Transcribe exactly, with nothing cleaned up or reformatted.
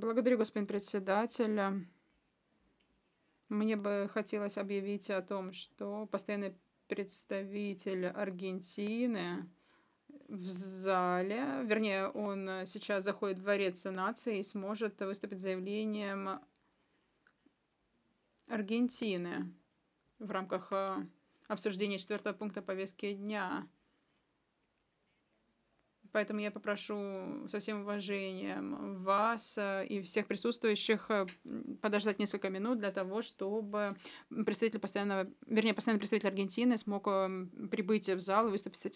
Благодарю, господин председатель. Мне бы хотелось объявить о том, что постоянный представитель Аргентины в зале, вернее, он э, сейчас заходит в дворец нации и сможет выступить с заявлением Аргентины в рамках э, обсуждения четвертого пункта повестки дня. Поэтому я попрошу со всем уважением вас э, и всех присутствующих э, м, подождать несколько минут для того, чтобы представитель постоянного, вернее, постоянный представитель Аргентины смог э, прибыть в зал и выступить с этим